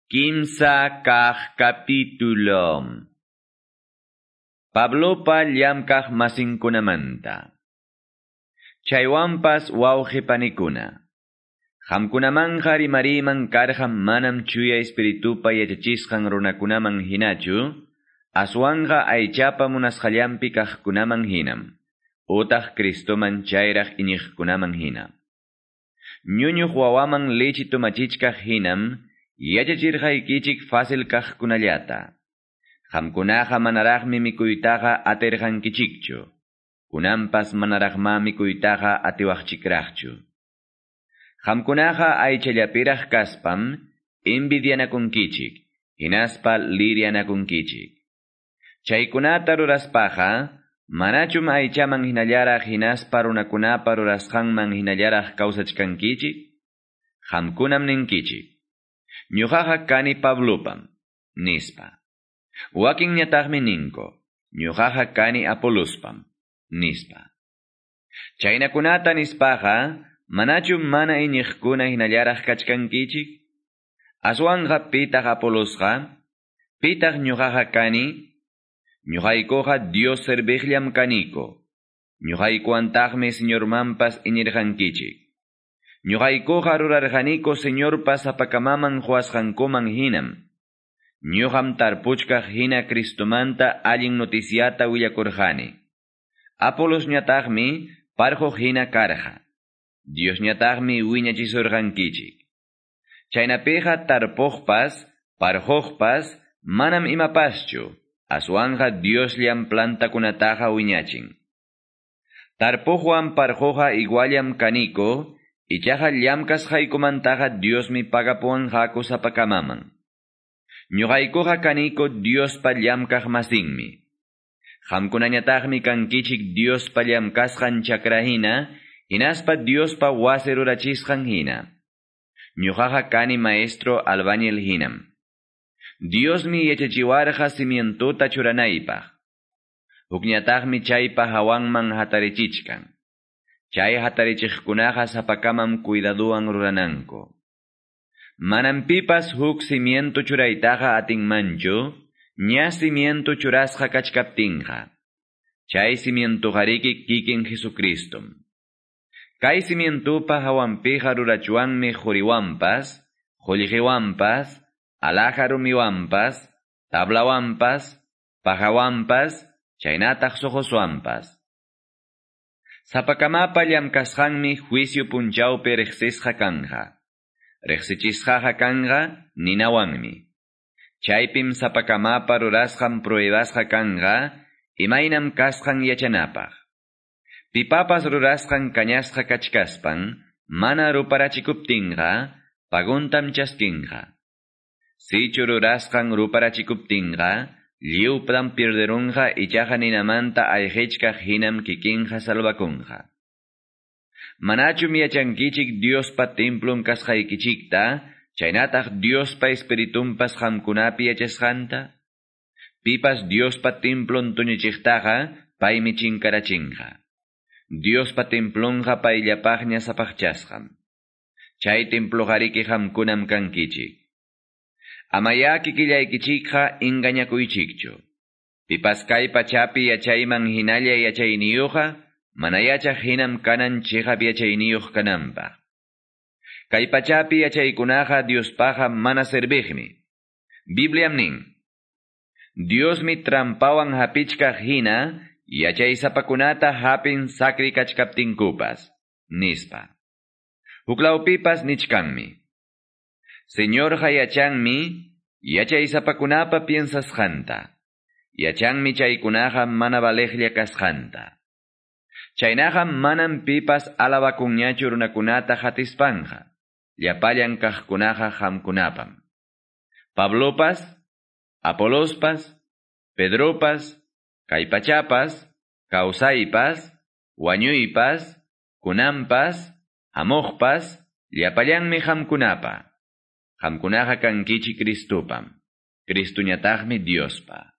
Kimsa kah capítulo. Pablopa llamkah masinkunamanta. Chaywanpas wawqipanikuna. Hamkunamanqa rimariman karqan manam chuya espiritupa yachachisqan runakunaman hinachu, aswanqa aychapa munasqallampi kaqkunaman hinam, utaq Cristoman chayraq iñiqkunaman hina. Ñuñuq wawaman leche tumachichkaq hinam, yachachirqaykichik fácil kaqkunallata. Qamkunaqa manaraqmi mikuytaqa atirqankichikchu. Kunanpas manaraqma mikuytaqa atiwaqchikraqchu. Qamkunaqa aychallapiraq kaspam, envidianakunkichik, hinaspa liryanakunkichik. Chaykunata ruraspaqa, manachum aychaman hinallaraq hinaspa runakunapa rurasqanman hinallaraq kawsachkankichik? Qamkunam ninkichik. Ñuqaqa kani Pablopam, nispa. Wakinñataqmi ninko, ñuqaqa kani Apolospam, nispa. Chaynakunata nispaqa, manachum mana iñiqkuna hinallaraq kachkankichik? Aswanqa pitaq Apolosqa, pitaq ñuqaqa kani? Ñuqaykuqa Dios serviqllam kaniko. Ñuqaykuantaqmi Señormanpas iñirqankichik. Ñuqaykuqa rurarqaniko Señorpas apakamaman huasqankuman hinam. Ñuqam tarpuchkaq hina Cristomanta allin noticiata willakurqani. Apolos ñataqmi parquq hina karqa. Dios ñataqmi wiñachisurqankichik. Chaynapiqa tarpuqpas, parquqpas, manam imapaschu, aswanqa Diosllam plantakunataqa wiñachin. Tarpuqwan parquqa iguallam kaniko, ichaqa llamkasqaykumantaqa Diosmi pagapuwanqaku sapakamaman. Ñuqaykuqa kaniko Diospa llamkaq masinmi. Qamkunañataqmi kankichik Diospa llamkasqan chakra hina, hinaspa Diospa wasi rurachisqan hina. Ñuqaqa kani maestro albañil hinam. Diosmi yachachiwarqa cimientuta churanaypaq. Hukñataqmi chaypa hawanman hatarichichkan. Chay hatarichiqkunaqa sapakaman cuidaduwan rurananku. Manam pipas huk cimiento churaytaqa atinmanchu, ña cimiento churasqa kachkaptinqa. Chay cimientuqariki kikin Jesucristom. Kay cimientupa hawanpiqa rurachuwanmi juriwanpas, qullqiwanpas, alajarumiwanpas, tablawanpas, pajawanpas, chaynataq soqoswanpas. Sapakamapa llamkasqanmi juicio punchawpi riqsisqa kanqa. Riqsichisqaqa kanqa ninawanmi. Chaypim sapakamapa rurasqan pruebasqa kanqa, imaynam kasqan yachanapaq. Pipapas rurasqan kañasqa kachkaspan, mana ruparachikuptinqa, paguntam chaskinqa. Sichu rurasqan ruparachikuptinqa, lliwpam pierderunqa ichaqa ninamanta ayqichkaq hinam kikinqa salvakunqa. Manachum yachankichik Diospa templon kasqaykichikta, chaynataq Diospa espiritumpas qamkunapi yachasqanta? Pipas Diospa templon tuñuchiqtaqa, paymi chinkarachinqa. Diospa templonqa payllapaqña sapaqchasqam. Chay temploqariki qamkunam kankichik. Amaya kikillaykichikqa engañakuychikchu. Pipas kay pachapi yachayman hinalla yachayniyuqa, mana yachaq hinam kanan chiqap yachayniyuq kananpaq. Kay pachapi yachaykunaqa Diospaqa mana serviqmi. Bibliam nin, Diosmi trampawan hapichkaq hina, yachay sapakunata hapin sakri kachkaptinkupas, nispa. Huklawpipas nichkanmi. Señorqa yachanmi, yachay sapakunapa piensasqanta. Yachanmi chaykunaqa mana valeqlla kasqanta. Chaynaqa manam pipas alabakunñachu runakunata hatispanqa. Llapallan kaqkunaqa qamkunapam. Pablopas, Apolospas, Pedropas, kaypachapas, kawsaypas, wañuypas, kunanpas, hamuqpas, llapallanmi qamkunapa. Qamkunaqa kankichik Cristopam. Cristuñataqmi Diospa.